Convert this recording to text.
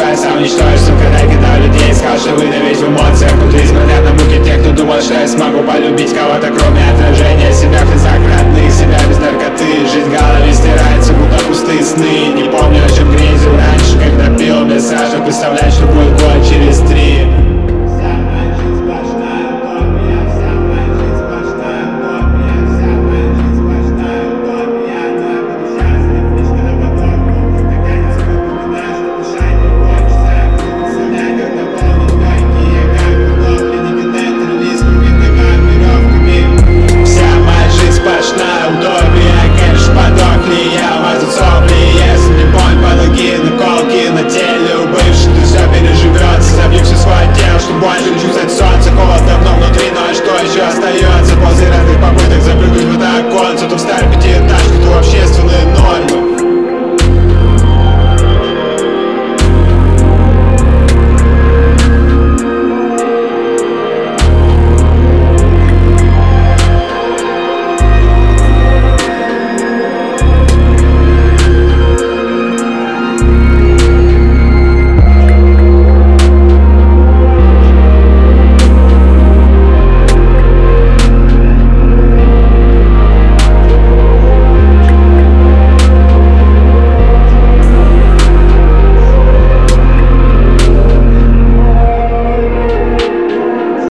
мешает, сам уничтожишься, когда я кидаю людей. Сказал, что выдавить в эмоциях внутри, смотря на муки тех, кто думал, что я смогу полюбить кого-то, кроме отражения себя в глазах родных, себя без наркоты. Жизнь в голове стирается, будто пустые сны. Не помню, о чем грезил раньше, когда пил без сажек, представлять, что будет